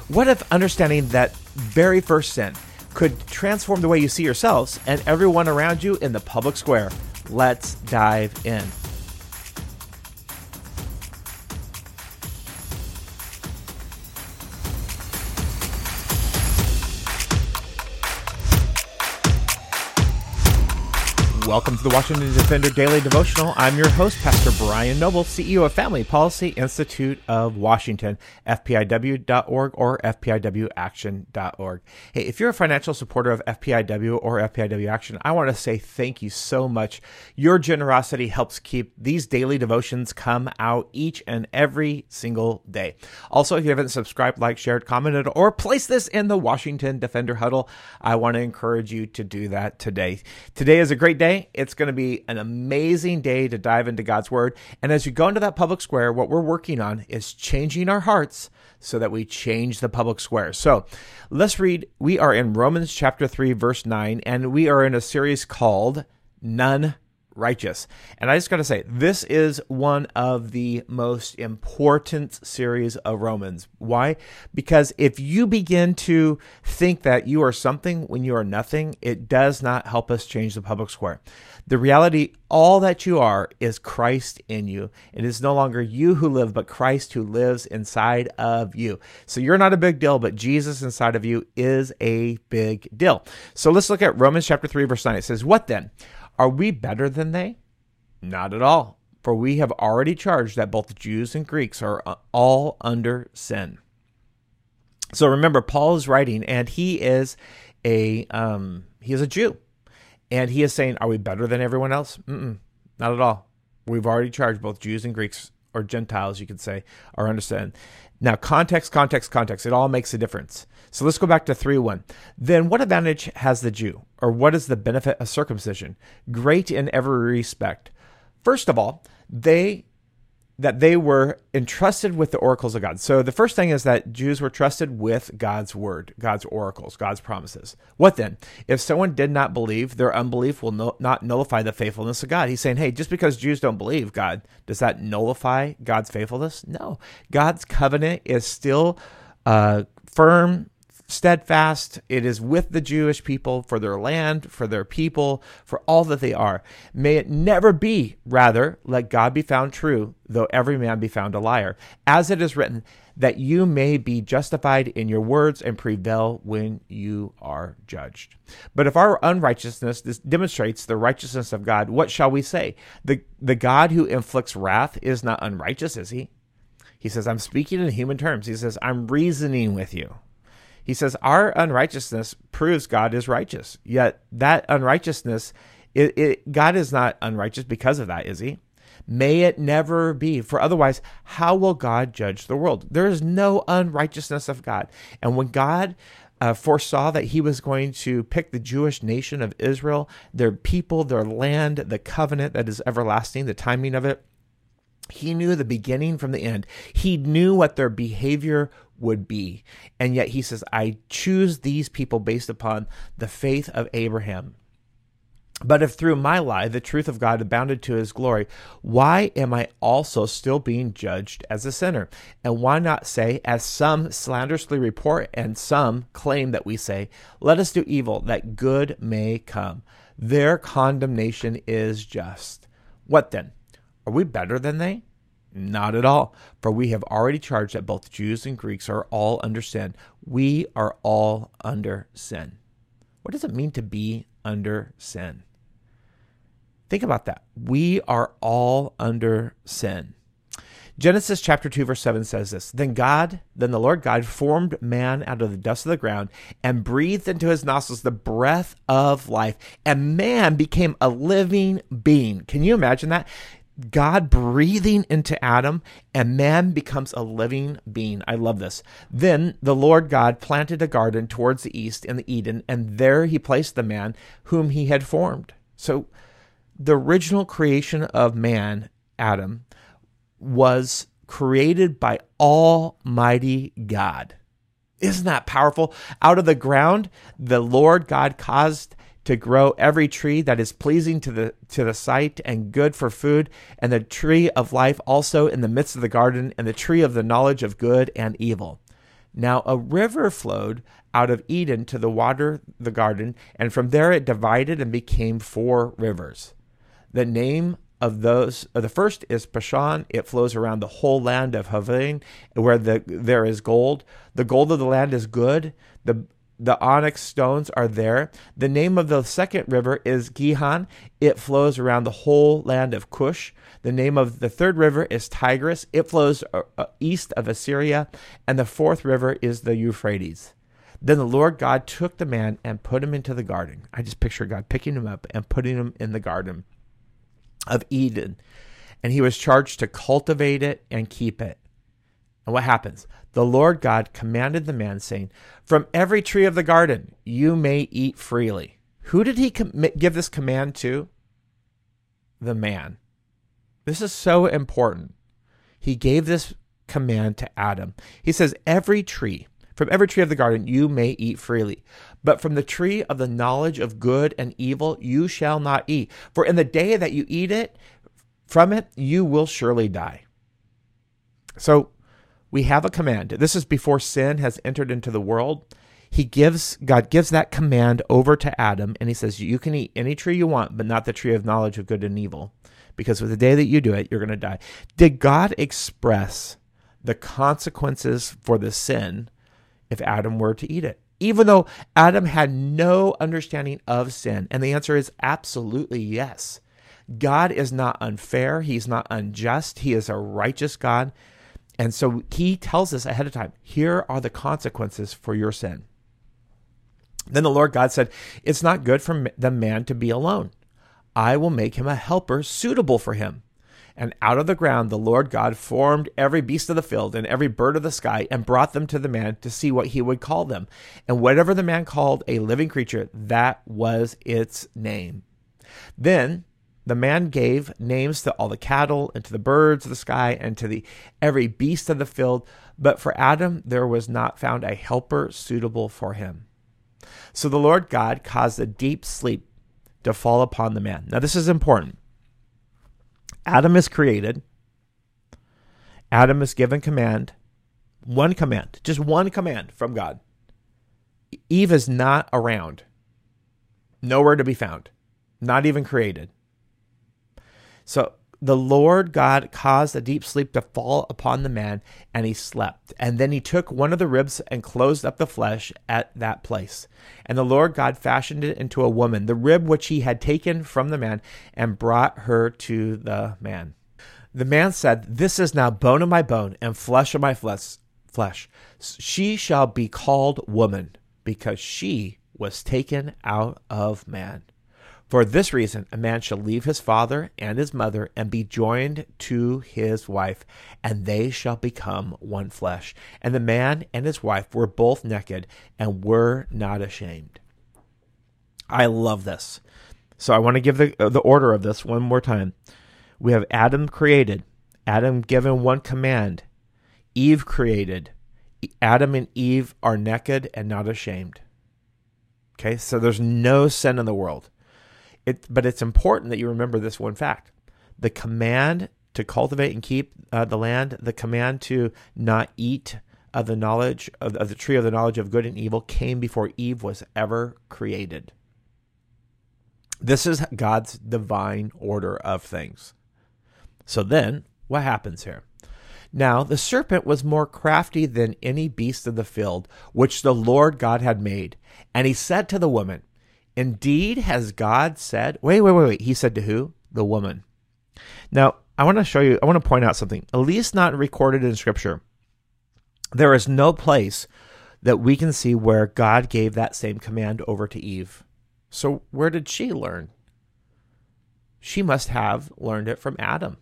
What if understanding that very first sin could transform the way you see yourselves and everyone around you in the public square? Let's dive in. Welcome to the Washington Defender Daily Devotional. I'm your host, Pastor Brian Noble, CEO of Family Policy Institute of Washington, fpiw.org or fpiwaction.org. Hey, if you're a financial supporter of FPIW or FPIW Action, I want to say thank you so much. Your generosity helps keep these daily devotions come out each and every single day. Also, if you haven't subscribed, liked, shared, commented, or placed this in the Washington Defender Huddle, I want to encourage you to do that today. Today is a great day. It's going to be an amazing day to dive into God's Word. And as you go into that public square, what we're working on is changing our hearts so that we change the public square. So let's read. We are in Romans chapter 3, verse 9, and we are in a series called None Righteous. And I just got to say, this is one of the most important series of Romans. Why? Because if you begin to think that you are something when you are nothing, it does not help us change the public square. The reality, all that you are is Christ in you. It is no longer you who live, but Christ who lives inside of you. So you're not a big deal, but Jesus inside of you is a big deal. So let's look at Romans chapter 3, verse 9. It says, "What then? Are we better than they? Not at all. For we have already charged that both Jews and Greeks are all under sin." So remember, Paul is writing, and he is a Jew. And he is saying, are we better than everyone else? Not at all. We've already charged both Jews and Greeks, or Gentiles, you could say, are under sin. Now, context. It all makes a difference. So let's go back to 3:1. Then what advantage has the Jew, or what is the benefit of circumcision? Great in every respect. First of all, they were entrusted with the oracles of God. So the first thing is that Jews were trusted with God's word, God's oracles, God's promises. What then? If someone did not believe, their unbelief will not nullify the faithfulness of God. He's saying, hey, just because Jews don't believe God, does that nullify God's faithfulness? No. God's covenant is still firm, steadfast. It is with the Jewish people for their land, for their people, for all that they are. May it never be. Rather, let God be found true, though every man be found a liar. As it is written, that you may be justified in your words and prevail when you are judged. But if our unrighteousness demonstrates the righteousness of God, what shall we say? The God who inflicts wrath is not unrighteous, is he? He says, I'm speaking in human terms. He says, I'm reasoning with you. He says, our unrighteousness proves God is righteous. Yet that unrighteousness, God is not unrighteous because of that, is he? May it never be. For otherwise, how will God judge the world? There is no unrighteousness of God. And when God foresaw that he was going to pick the Jewish nation of Israel, their people, their land, the covenant that is everlasting, the timing of it, he knew the beginning from the end. He knew what their behavior would be. And yet he says, I choose these people based upon the faith of Abraham. But if through my lie, the truth of God abounded to his glory, why am I also still being judged as a sinner? And why not say, as some slanderously report and some claim that we say, let us do evil that good may come. Their condemnation is just. What then? Are we better than they? Not at all, for we have already charged that both Jews and Greeks are all under sin. We are all under sin. What does it mean to be under sin? Think about that. We are all under sin. Genesis chapter 2, verse 7 says this, Then the Lord God formed man out of the dust of the ground and breathed into his nostrils the breath of life, and man became a living being. Can you imagine that? God breathing into Adam, and man becomes a living being. I love this. Then the Lord God planted a garden towards the east in the Eden, and there he placed the man whom he had formed. So the original creation of man, Adam, was created by Almighty God. Isn't that powerful? Out of the ground, the Lord God caused to grow every tree that is pleasing to the sight and good for food, and the tree of life also in the midst of the garden, and the tree of the knowledge of good and evil. Now a river flowed out of Eden to the water the garden, and from there it divided and became 4 rivers. The name of the first is Pishon. It flows around the whole land of Havilah, where there is gold. The gold of the land is good. The onyx stones are there. The name of the second river is Gihon. It flows around the whole land of Cush. The name of the third river is Tigris. It flows east of Assyria. And the fourth river is the Euphrates. Then the Lord God took the man and put him into the garden. I just picture God picking him up and putting him in the garden of Eden. And he was charged to cultivate it and keep it. And what happens? The Lord God commanded the man, saying, "From every tree of the garden you may eat freely." Who did he give this command to? The man. This is so important. He gave this command to Adam. He says, from every tree of the garden you may eat freely, but from the tree of the knowledge of good and evil you shall not eat. For in the day that you eat from it, you will surely die. So we have a command. This is before sin has entered into the world. God gives that command over to Adam, and he says, you can eat any tree you want, but not the tree of knowledge of good and evil, because with the day that you do it, you're going to die. Did God express the consequences for the sin if Adam were to eat it? Even though Adam had no understanding of sin, and the answer is absolutely yes. God is not unfair. He's not unjust. He is a righteous God. And so he tells us ahead of time, here are the consequences for your sin. Then the Lord God said, it's not good for the man to be alone. I will make him a helper suitable for him. And out of the ground the Lord God formed every beast of the field and every bird of the sky and brought them to the man to see what he would call them. And whatever the man called a living creature, that was its name. Then the man gave names to all the cattle and to the birds of the sky and to every beast of the field. But for Adam, there was not found a helper suitable for him. So the Lord God caused a deep sleep to fall upon the man. Now, this is important. Adam is created. Adam is given just one command from God. Eve is not around, nowhere to be found, not even created. So the Lord God caused a deep sleep to fall upon the man, and he slept. And then he took one of the ribs and closed up the flesh at that place. And the Lord God fashioned it into a woman, the rib which he had taken from the man, and brought her to the man. The man said, "This is now bone of my bone and flesh of my flesh. She shall be called woman, because she was taken out of man. For this reason, a man shall leave his father and his mother and be joined to his wife, and they shall become one flesh. And the man and his wife were both naked and were not ashamed." I love this. So I want to give the order of this one more time. We have Adam created, Adam given one command, Eve created. Adam and Eve are naked and not ashamed. Okay, so there's no sin in the world. But it's important that you remember this one fact. The command to cultivate and keep the land, the command to not eat of the knowledge of the tree of the knowledge of good and evil came before Eve was ever created. This is God's divine order of things. So then, what happens here? Now, the serpent was more crafty than any beast of the field, which the Lord God had made. And he said to the woman, "Indeed, has God said..." Wait. He said to who? The woman. Now, I want to point out something, at least not recorded in Scripture. There is no place that we can see where God gave that same command over to Eve. So where did she learn? She must have learned it from Adam.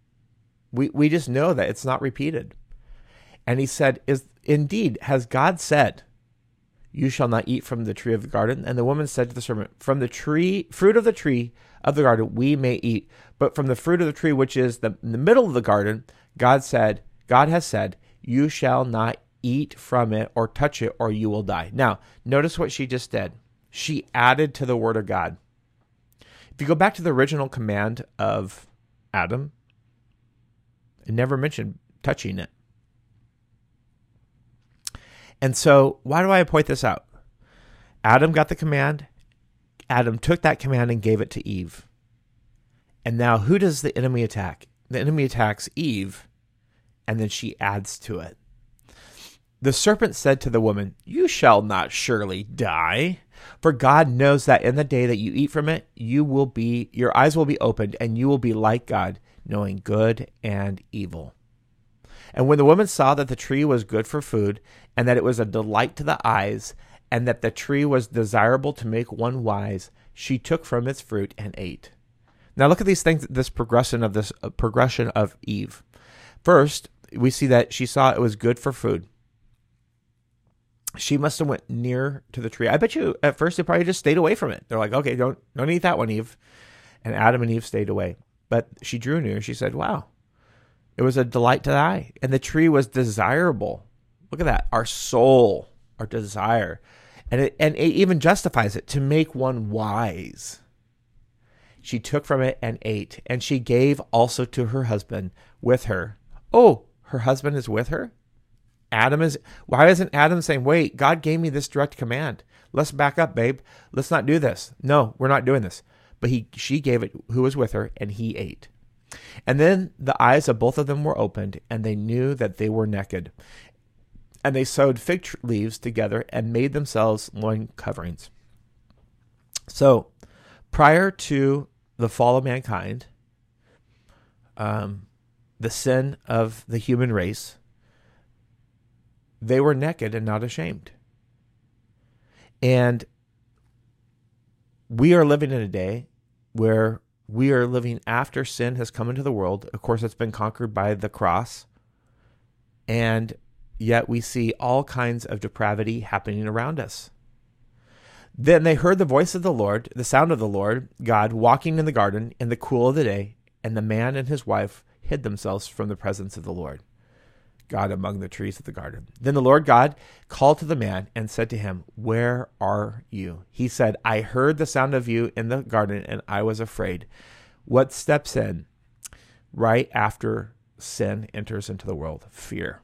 We just know that it's not repeated. And he said, "Indeed, has God said, you shall not eat from the tree of the garden?" And the woman said to the serpent, "From the fruit of the tree of the garden we may eat, but from the fruit of the tree which is in the middle of the garden, God has said, you shall not eat from it or touch it, or you will die." Now, notice what she just did. She added to the word of God. If you go back to the original command of Adam, it never mentioned touching it. And so why do I point this out? Adam got the command. Adam took that command and gave it to Eve. And now who does the enemy attack? The enemy attacks Eve, and then she adds to it. The serpent said to the woman, "You shall not surely die, for God knows that in the day that you eat from it, your eyes will be opened, and you will be like God, knowing good and evil." And when the woman saw that the tree was good for food, and that it was a delight to the eyes, and that the tree was desirable to make one wise, she took from its fruit and ate. Now look at these things, this progression of Eve. First, we see that she saw it was good for food. She must have went near to the tree. I bet you at first they probably just stayed away from it. They're like, okay, don't eat that one, Eve. And Adam and Eve stayed away. But she drew near. She said, wow, it was a delight to the eye. And the tree was desirable. Look at that. Our soul, our desire. And it even justifies it, to make one wise. She took from it and ate. And she gave also to her husband with her. Oh, her husband is with her? Why isn't Adam saying, wait, God gave me this direct command. Let's back up, babe. Let's not do this. No, we're not doing this. But she gave it who was with her, and he ate. And then the eyes of both of them were opened, and they knew that they were naked. And they sewed fig leaves together and made themselves loin coverings. So prior to the fall of mankind, the sin of the human race, they were naked and not ashamed. And we are living in a day where we are living after sin has come into the world. Of course, it's been conquered by the cross. And yet we see all kinds of depravity happening around us. Then they heard the voice of the Lord, the sound of the Lord, God, walking in the garden in the cool of the day, and the man and his wife hid themselves from the presence of the Lord God among the trees of the garden. Then the Lord God called to the man and said to him, "Where are you?" He said, "I heard the sound of you in the garden, and I was afraid." What steps in right after sin enters into the world? Fear.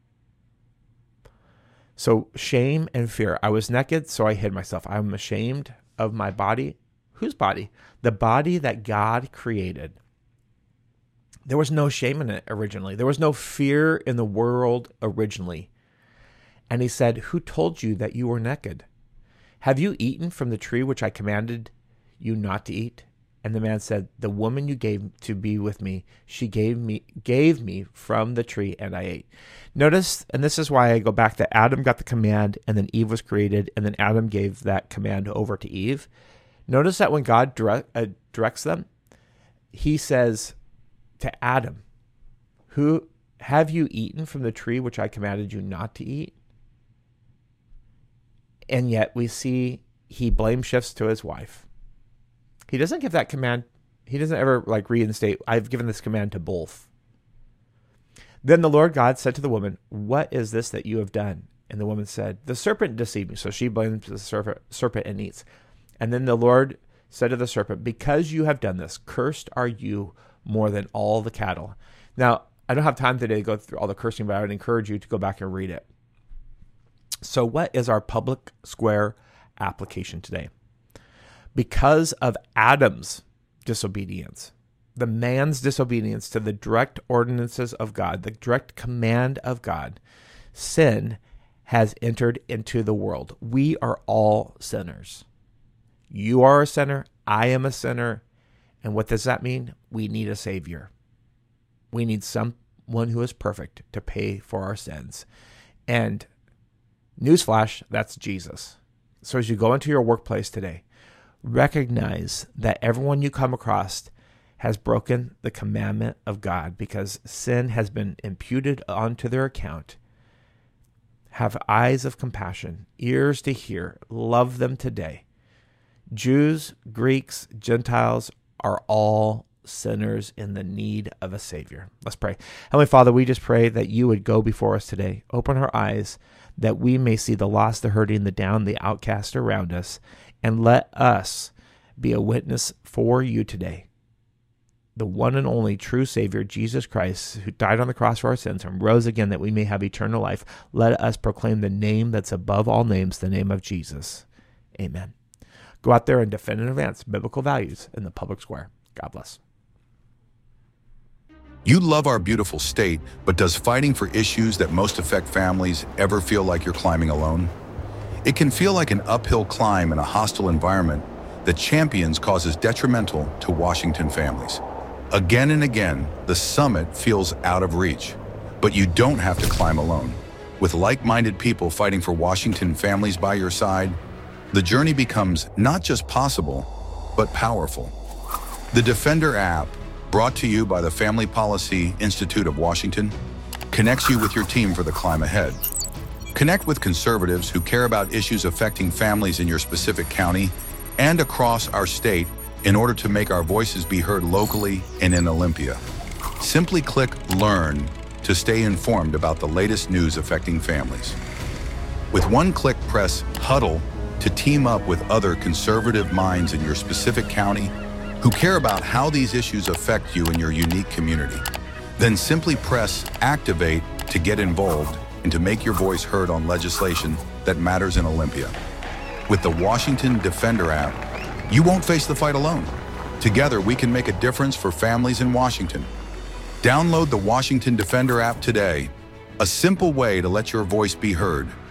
So shame and fear. I was naked, so I hid myself. I'm ashamed of my body. Whose body? The body that God created. There was no shame in it originally. There was no fear in the world originally. And he said, "Who told you that you were naked? Have you eaten from the tree which I commanded you not to eat?" And the man said, "The woman you gave to be with me, she gave me from the tree, and I ate." Notice, and this is why I go back that Adam got the command, and then Eve was created, and then Adam gave that command over to Eve. Notice that when God directs them, he says to Adam, "Who have you eaten from the tree which I commanded you not to eat?" And yet we see he blame shifts to his wife. He doesn't give that command. He doesn't ever reinstate, "I've given this command to both." Then the Lord God said to the woman, "What is this that you have done?" And the woman said, "The serpent deceived me." So she blames the serpent and eats. And then the Lord said to the serpent, "Because you have done this, cursed are you more than all the cattle." Now, I don't have time today to go through all the cursing, but I would encourage you to go back and read it. So what is our public square application today? Because of Adam's disobedience, the man's disobedience to the direct ordinances of God, the direct command of God, sin has entered into the world. We are all sinners. You are a sinner. I am a sinner. And what does that mean? We need a Savior. We need someone who is perfect to pay for our sins. And newsflash, that's Jesus. So as you go into your workplace today, recognize that everyone you come across has broken the commandment of God because sin has been imputed onto their account. Have eyes of compassion, ears to hear, love them today. Jews, Greeks, Gentiles are all sinners in the need of a Savior. Let's pray. Heavenly Father, we just pray that you would go before us today. Open our eyes that we may see the lost, the hurting, the down, the outcast around us, and let us be a witness for you today. the one and only true Savior, Jesus Christ, who died on the cross for our sins and rose again that we may have eternal life, let us proclaim the name that's above all names, the name of Jesus. Amen. Go out there and defend and advance biblical values in the public square. God bless. You love our beautiful state, but does fighting for issues that most affect families ever feel like you're climbing alone? It can feel like an uphill climb in a hostile environment that champions causes detrimental to Washington families. Again and again, the summit feels out of reach, but you don't have to climb alone. With like-minded people fighting for Washington families by your side, the journey becomes not just possible, but powerful. The Defender app, brought to you by the Family Policy Institute of Washington, connects you with your team for the climb ahead. Connect with conservatives who care about issues affecting families in your specific county and across our state in order to make our voices be heard locally and in Olympia. Simply click Learn to stay informed about the latest news affecting families. With one click, press Huddle to team up with other conservative minds in your specific county who care about how these issues affect you in your unique community. Then simply press Activate to get involved and to make your voice heard on legislation that matters in Olympia. With the Washington Defender app, you won't face the fight alone. Together, we can make a difference for families in Washington. Download the Washington Defender app today, a simple way to let your voice be heard